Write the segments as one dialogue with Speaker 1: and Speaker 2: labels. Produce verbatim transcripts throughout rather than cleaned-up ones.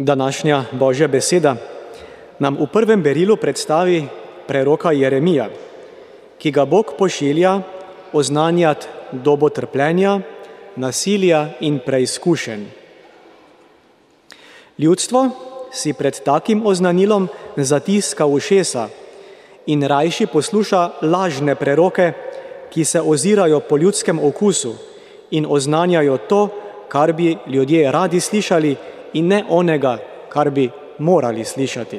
Speaker 1: Današnja Božja beseda nam v prvem berilu predstavi preroka Jeremija, ki ga Bog pošilja oznanjati dobo trpljenja, nasilja in preizkušenj. Ljudstvo si pred takim oznanilom zatiska ušesa in rajši posluša lažne preroke, ki se ozirajo po ljudskem okusu in oznanjajo to, kar bi ljudje radi slišali, in ne onega, kar bi morali slišati.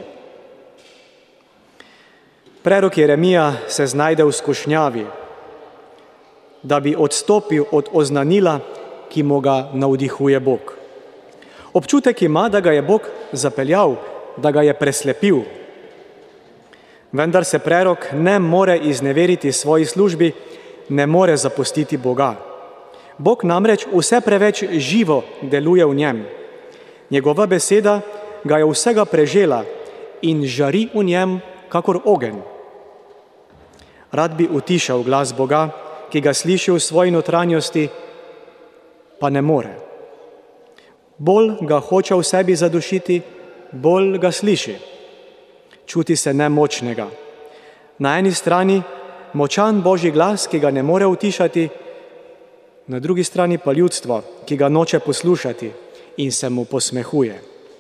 Speaker 1: Prerok Jeremija se znajde v skušnjavi, da bi odstopil od oznanila, ki mu ga navdihuje Bog. Občutek ima, da ga je Bog zapeljal, da ga je preslepil. Vendar se prerok ne more izneveriti svoji službi, ne more zapustiti Boga. Bog namreč vse preveč živo deluje v njem. Njegova beseda ga je vsega prežela in žari v njem kakor ogenj. Rad bi utišal glas Boga, ki ga sliši v svoji notranjosti, pa ne more. Bolj ga hoče v sebi zadušiti, bolj ga sliši. Čuti se nemočnega. Na eni strani močan Božji glas, ki ga ne more utišati, na drugi strani pa ljudstvo, ki ga noče poslušati in se mu posmehuje.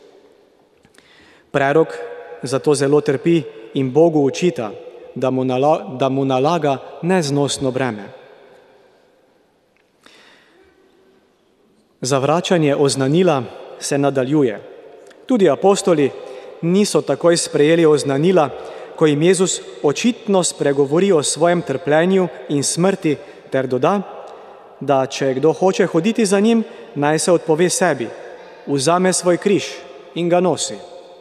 Speaker 1: Prerok zato zelo trpi in Bogu učita, da mu, nala, da mu nalaga neznosno breme. Zavračanje oznanila se nadaljuje. Tudi apostoli niso takoj sprejeli oznanila, ko jim Jezus očitno spregovori o svojem trpljenju in smrti ter doda, da če kdo hoče hoditi za njim, naj se odpove sebi, vzame svoj križ in ga nosi.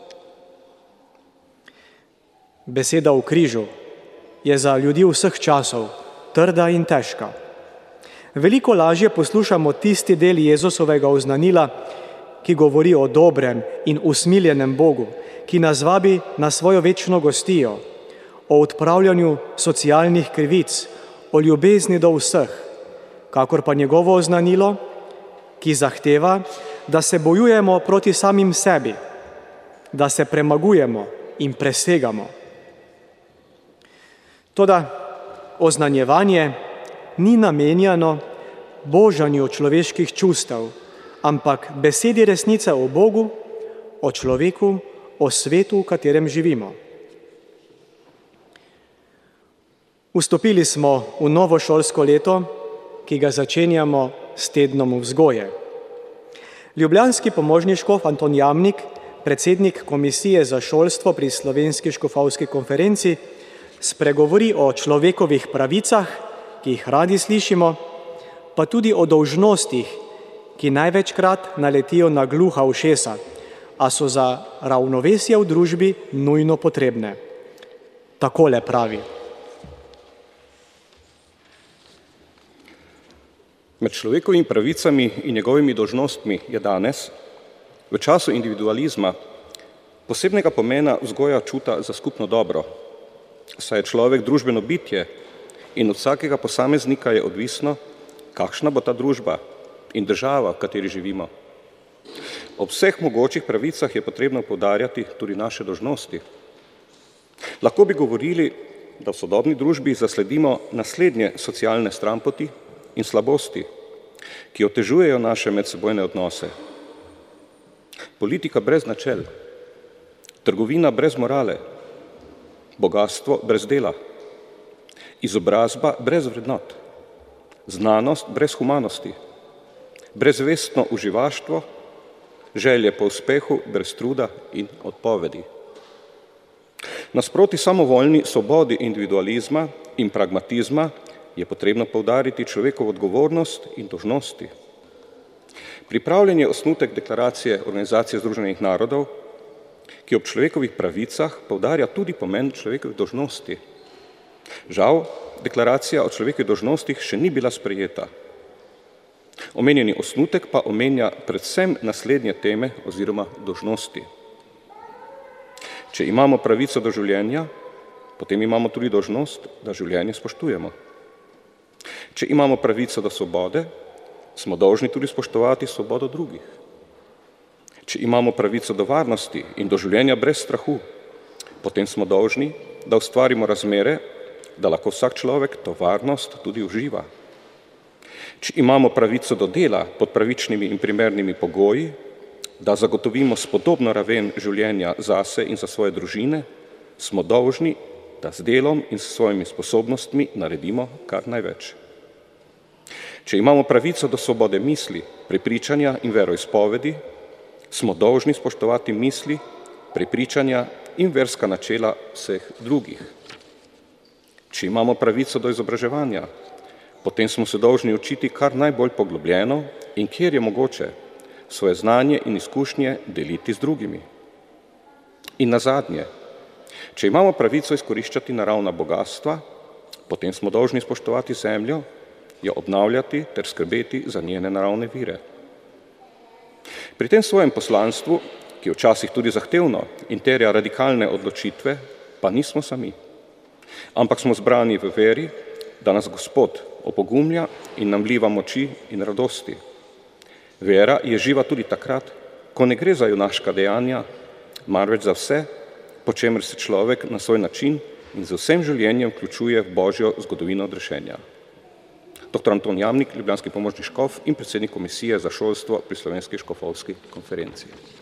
Speaker 1: Beseda v križu je za ljudi vseh časov trda in težka. Veliko lažje poslušamo tisti del Jezusovega oznanila, ki govori o dobrem in usmiljenem Bogu, ki nas vabi na svojo večno gostijo, o odpravljanju socialnih krivic, o ljubezni do vseh, kakor pa njegovo oznanilo, ki zahteva, da se bojujemo proti samim sebi, da se premagujemo in presegamo. Toda oznanjevanje ni namenjeno božanju človeških čustev, ampak besedi resnice o Bogu, o človeku, o svetu, v katerem živimo. Vstopili smo v novo šolsko leto, ki ga začenjamo s tednom vzgoje. Ljubljanski pomožni škof Anton Jamnik, predsednik Komisije za šolstvo pri Slovenski škofovski konferenci, spregovori o človekovih pravicah, ki jih radi slišimo, pa tudi o dolžnostih, ki največkrat naletijo na gluha ušesa, a so za ravnovesje v družbi nujno potrebne. Takole pravi.
Speaker 2: Med človekovimi pravicami in njegovimi dolžnostmi je danes, v času individualizma, posebnega pomena vzgoja čuta za skupno dobro, saj je človek družbeno bitje in od vsakega posameznika je odvisno, kakšna bo ta družba in država, v kateri živimo. Ob vseh mogočih pravicah je potrebno poudarjati tudi naše dolžnosti. Lahko bi govorili, da v sodobni družbi zasledimo naslednje socialne stranpoti in slabosti, ki otežujejo naše medsebojne odnose. Politika brez načel, trgovina brez morale, bogastvo brez dela, izobrazba brez vrednot, znanost brez humanosti, brezvestno uživaštvo, želje po uspehu brez truda in odpovedi. Nasproti samovoljni svobodi individualizma in pragmatizma je potrebno poudariti človekovo odgovornost in dolžnosti. Pripravljen je osnutek deklaracije Organizacije združenih narodov, ki ob človekovih pravicah poudarja tudi pomen človekovih dolžnosti. Žal, deklaracija o človekovih dolžnostih še ni bila sprejeta. Omenjeni osnutek pa omenja predvsem naslednje teme oziroma dolžnosti. Če imamo pravico do življenja, potem imamo tudi dolžnost, da življenje spoštujemo. Če imamo pravico do svobode, smo dolžni tudi spoštovati svobodo drugih. Če imamo pravico do varnosti in do življenja brez strahu, potem smo dolžni, da ustvarimo razmere, da lahko vsak človek to varnost tudi uživa. Če imamo pravico do dela pod pravičnimi in primernimi pogoji, da zagotovimo spodobno raven življenja zase in za svoje družine, smo dolžni, da z delom in s svojimi sposobnostmi naredimo kar največ. Če imamo pravico do svobode misli, prepričanja in veroizpovedi, smo dolžni spoštovati misli, prepričanja in verska načela vseh drugih. Če imamo pravico do izobraževanja, potem smo se dolžni učiti kar najbolj poglobljeno in kjer je mogoče svoje znanje in izkušnje deliti z drugimi. In nazadnje, če imamo pravico izkoriščati naravna bogatstva, potem smo dolžni spoštovati zemljo, jo obnavljati ter skrbeti za njene naravne vire. Pri tem svojem poslanstvu, ki je včasih tudi zahtevno in terja radikalne odločitve, pa nismo sami, ampak smo zbrani v veri, da nas Gospod opogumlja in nam vliva moči in radosti. Vera je živa tudi takrat, ko ne gre za junaška dejanja, marveč za vse, po čemer se človek na svoj način in z vsem življenjem vključuje v Božjo zgodovino odrešenja. Doktor Anton Jamnik, ljubljanski pomočni škof in predsednik komisije za šolstvo pri Slovenski škofovski konferenci.